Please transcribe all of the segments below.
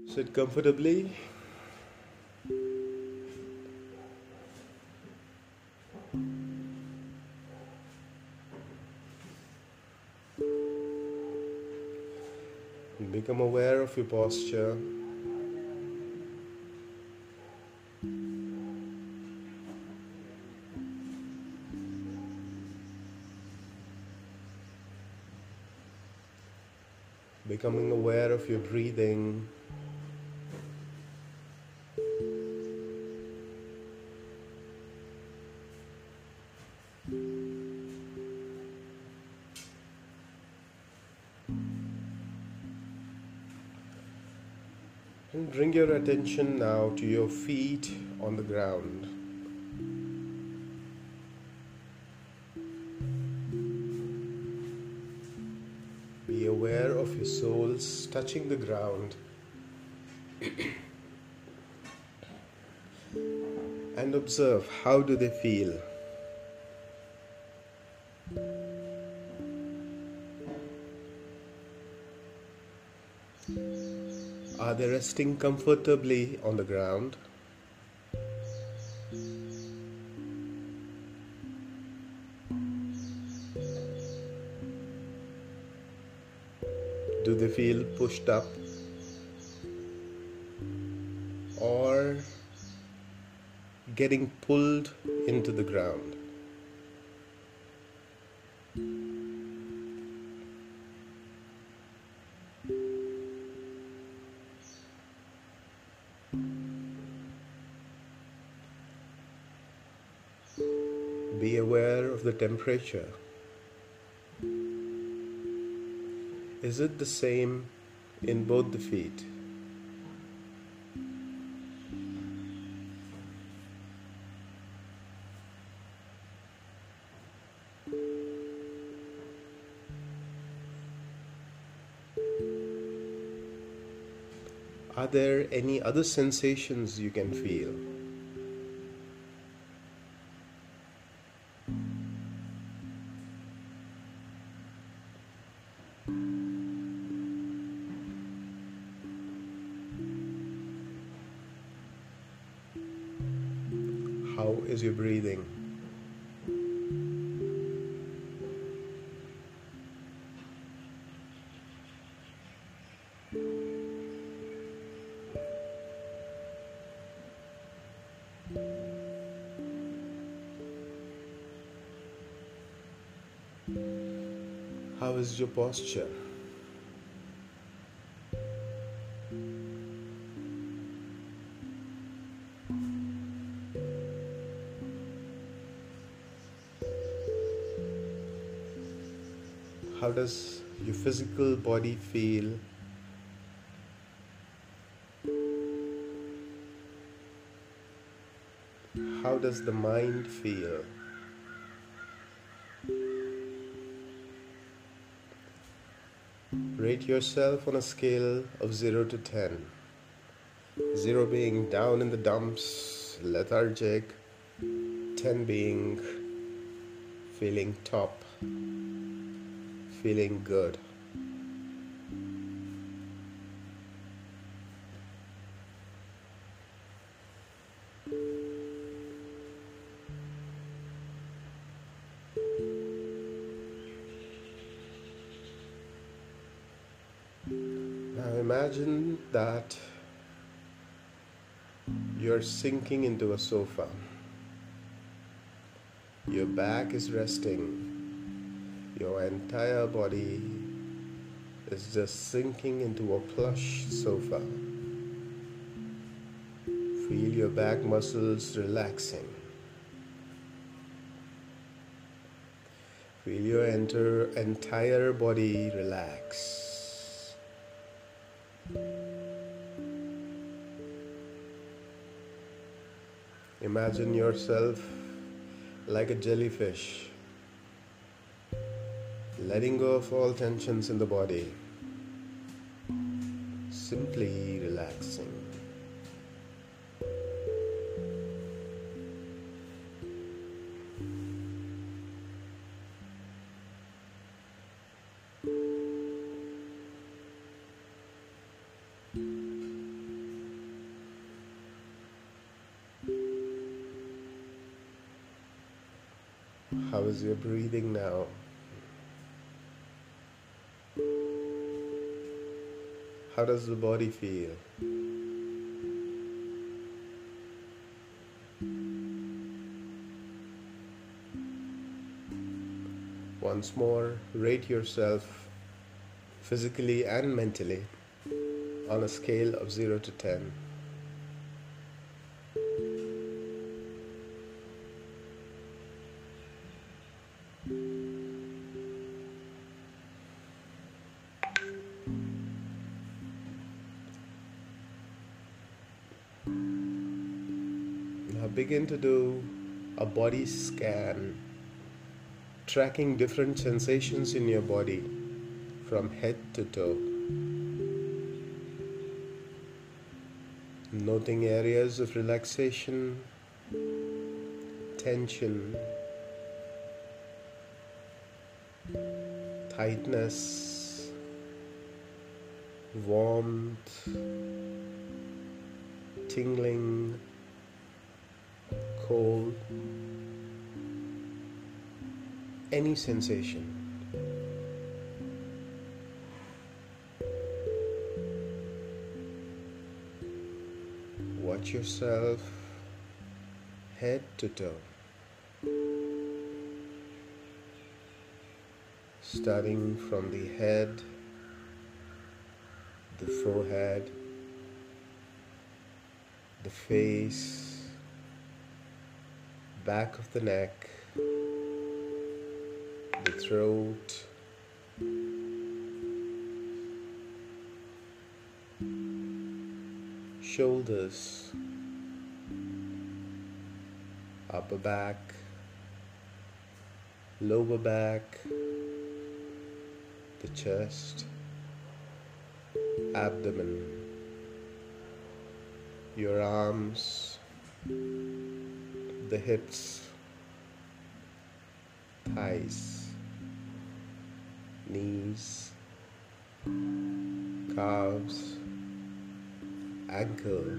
Sit comfortably. Become aware of your posture. Becoming aware of your breathing. And bring your attention now to your feet on the ground. Be aware of your soles touching the ground and observe how do they feel. Are they resting comfortably on the ground? Do they feel pushed up or getting pulled into the ground? Be aware of the temperature. Is it the same in both the feet? Are there any other sensations you can feel? How is your breathing? How is your posture? How does your physical body feel? How does the mind feel? Rate yourself on a scale of 0 to 10. 0 being down in the dumps, lethargic, 10 being feeling top, feeling good. Now imagine that you're sinking into a sofa. Your back is resting. Your entire body is just sinking into a plush sofa. Feel your back muscles relaxing. Feel your entire body relax. Imagine yourself like a jellyfish, letting go of all tensions in the body, simply relaxing. How is your breathing now? How does the body feel? Once more, rate yourself physically and mentally on a scale of 0 to 10. Now begin to do a body scan, tracking different sensations in your body from head to toe, noting areas of relaxation, tension, tightness, warmth, tingling, cold, any sensation. Watch yourself head to toe, starting from the head, the forehead, the face, back of the neck, the throat, shoulders, upper back, lower back, the chest, abdomen, your arms, the hips, thighs, knees, calves, ankle,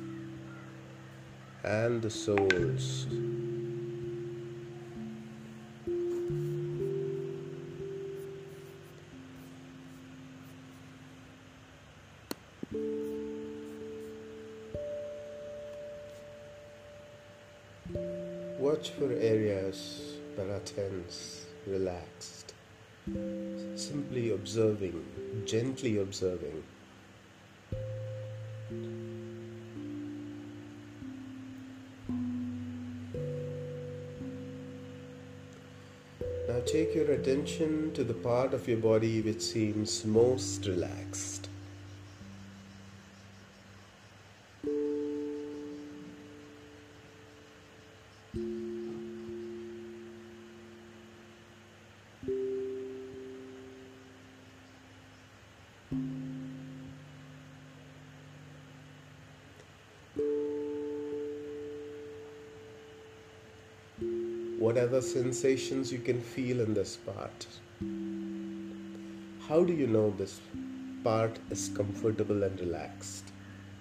and the soles. Watch for areas that are tense, relaxed. Simply observing, gently observing. Now take your attention to the part of your body which seems most relaxed. Whatever sensations you can feel in this part. How do you know this part is comfortable and relaxed?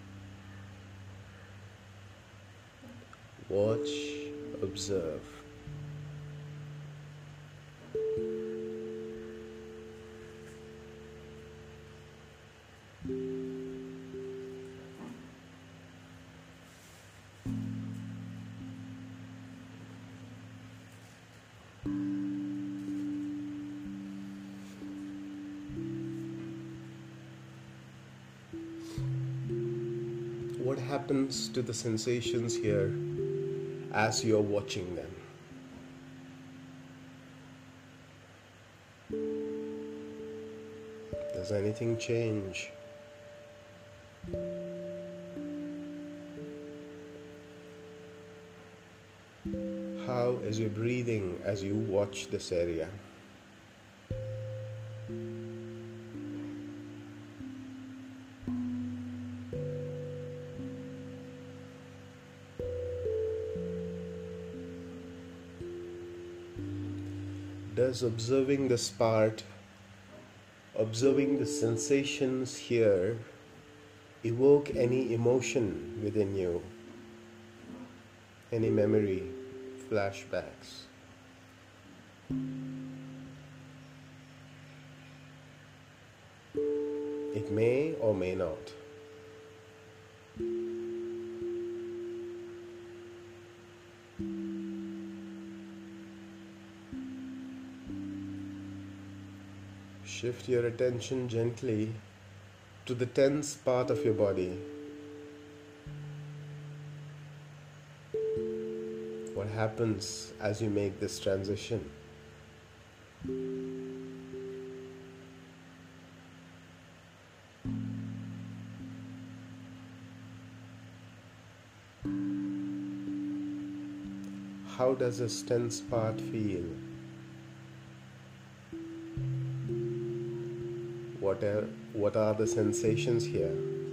Watch, observe. What happens to the sensations here as you're watching them? Does anything change? How is your breathing as you watch this area? Does observing this part, observing the sensations here, evoke any emotion within you? Any memory, flashbacks? It may or may not. Shift your attention gently to the tense part of your body. What happens as you make this transition? How does this tense part feel? What are the sensations here?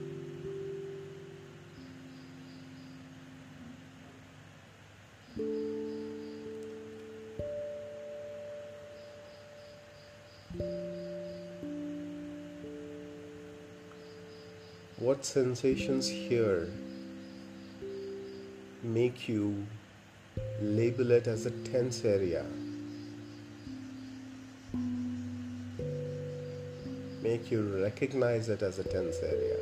What sensations here make you label it as a tense area? Make you recognize it as a tense area?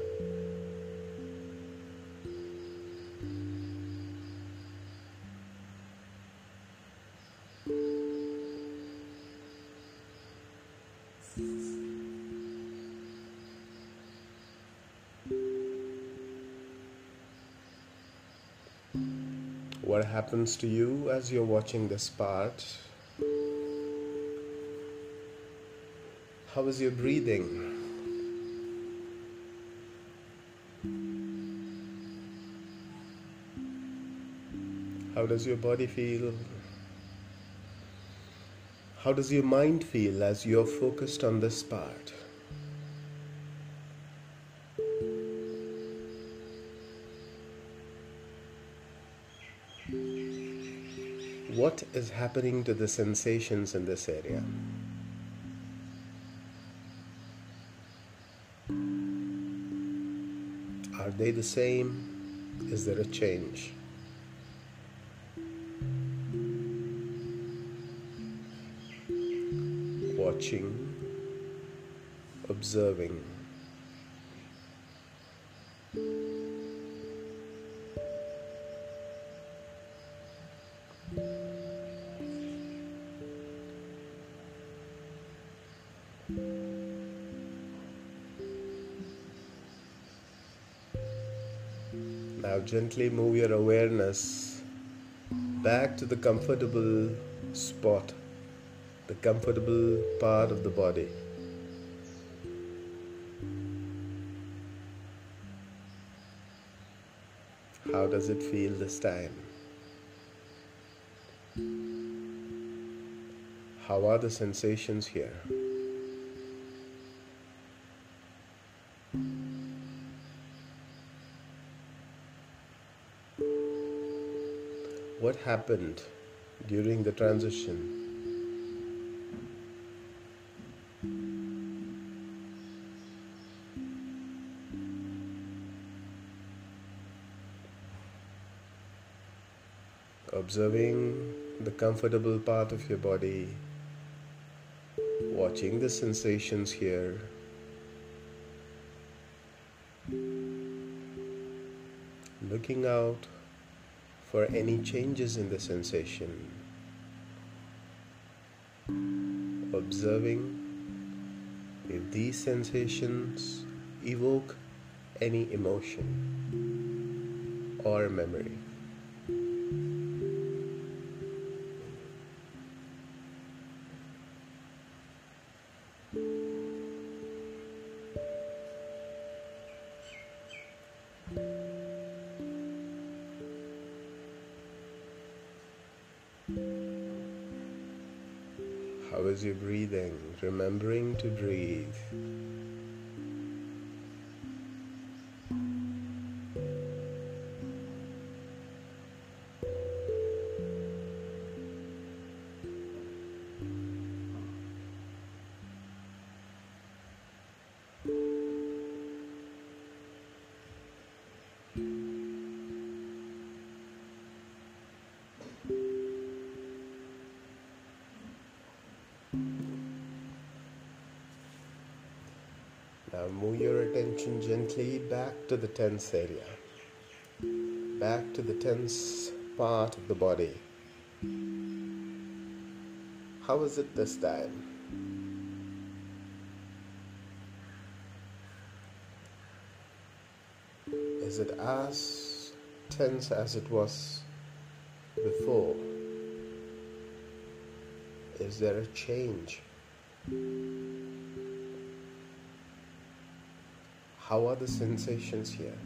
What happens to you as you're watching this part? How is your breathing? How does your body feel? How does your mind feel as you're focused on this part? What is happening to the sensations in this area? Are they the same? Is there a change? Watching, observing. Now gently move your awareness back to the comfortable spot, the comfortable part of the body. How does it feel this time? How are the sensations here? What happened during the transition? Observing the comfortable part of your body, watching the sensations here. Looking out for any changes in the sensation. Observing if these sensations evoke any emotion or memory. How is your breathing? Remembering to breathe. Now move your attention gently back to the tense area, back to the tense part of the body. How is it this time? Is it as tense as it was before? Is there a change? How are the sensations here?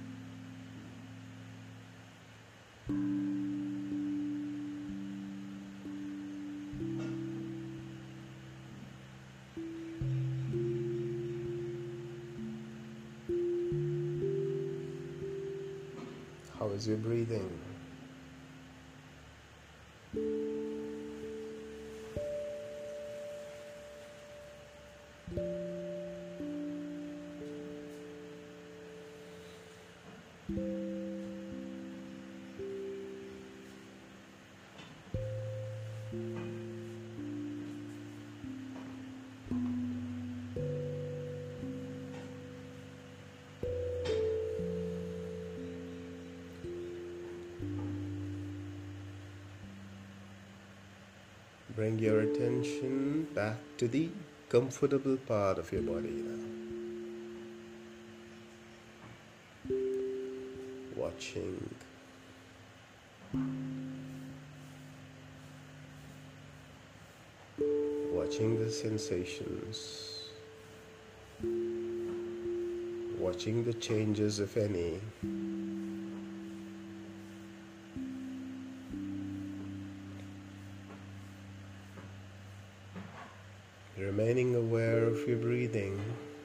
How is your breathing? Bring your attention back to the comfortable part of your body now. Watching the sensations, watching the changes, if any. Remaining aware of your breathing.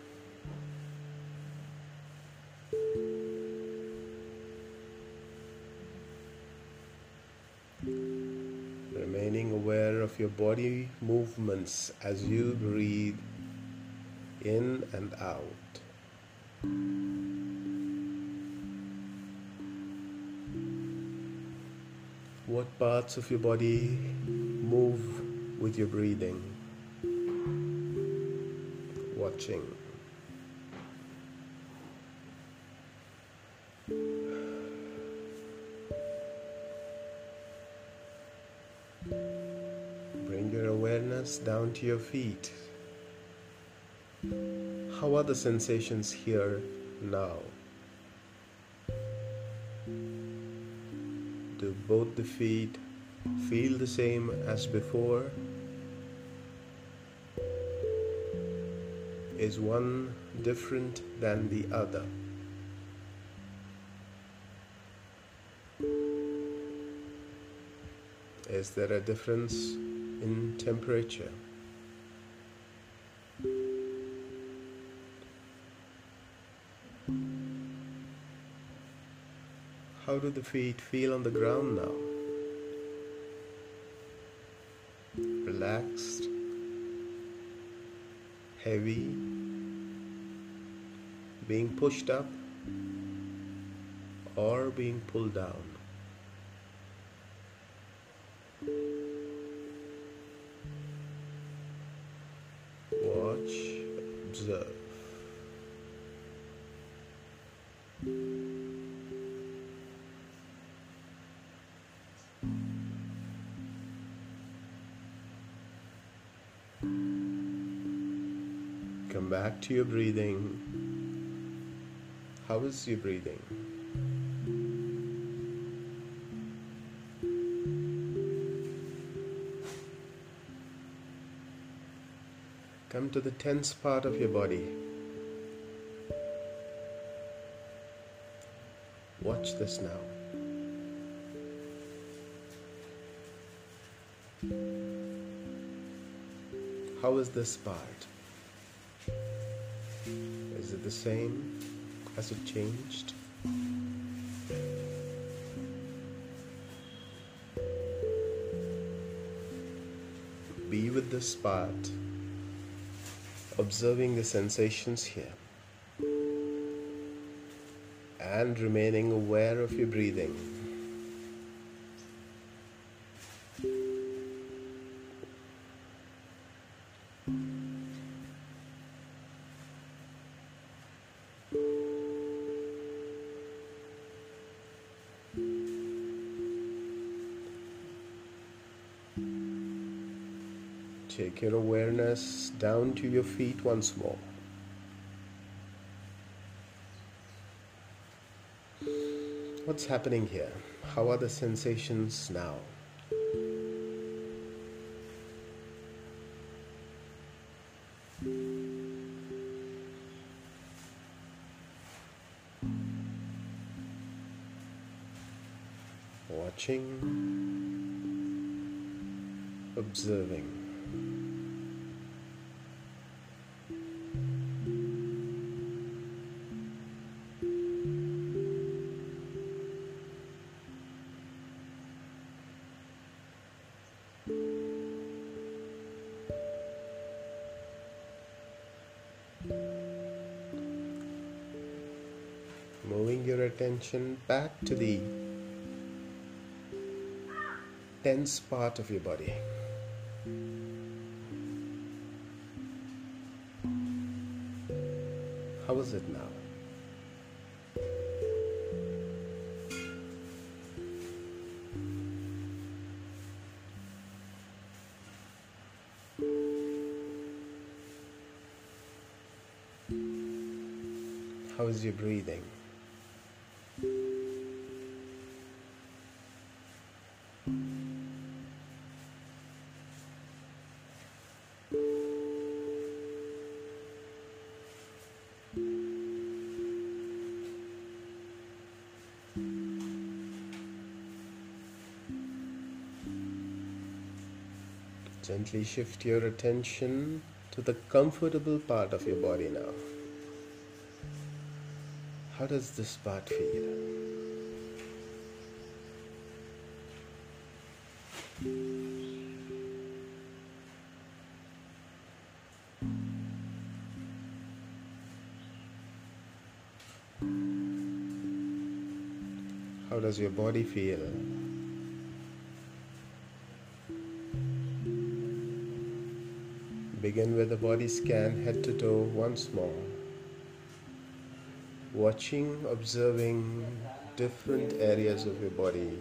Remaining aware of your body movements as you breathe in and out. What parts of your body move with your breathing? Watching. Bring your awareness down to your feet. How are the sensations here now? Do both the feet feel the same as before? Is one different than the other? Is there a difference in temperature? How do the feet feel on the ground now? Relaxed? Heavy? Being pushed up? Or being pulled down? Watch, observe. Come back to your breathing. How is your breathing? Come to the tense part of your body. Watch this now. How is this part? Is it the same? Has it changed? Be with this part, observing the sensations here and remaining aware of your breathing. Take your awareness down to your feet once more. What's happening here? How are the sensations now? Watching, observing. Moving your attention back to the tense part of your body. How is it now? How is your breathing? Gently shift your attention to the comfortable part of your body now. How does this part feel? How does your body feel? Begin with a body scan head to toe once more. Watching, observing different areas of your body.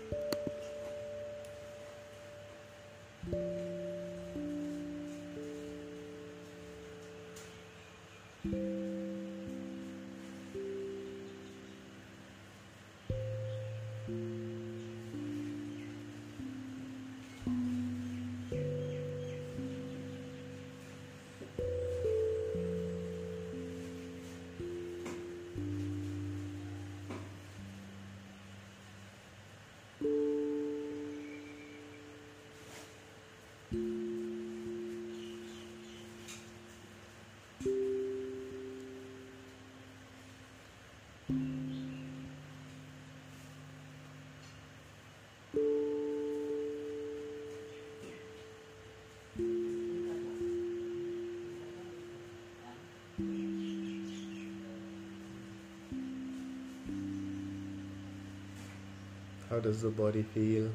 How does the body feel?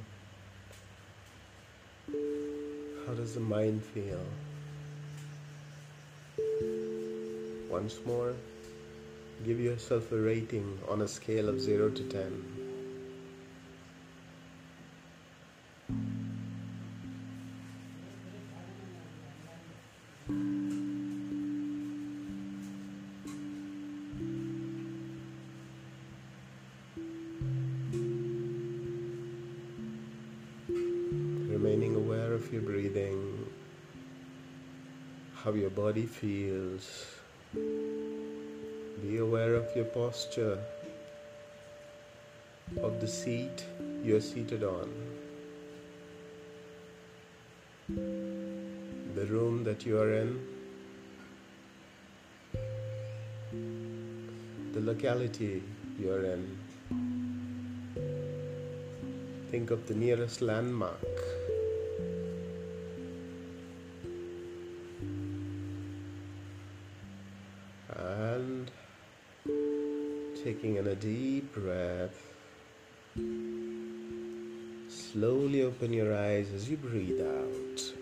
How does the mind feel? Once more, give yourself a rating on a scale of 0 to 10. Remaining aware of your breathing, how your body feels. Be aware of your posture, of the seat you're seated on, the room that you are in, the locality you are in. Think of the nearest landmark. And taking in a deep breath, slowly open your eyes as you breathe out.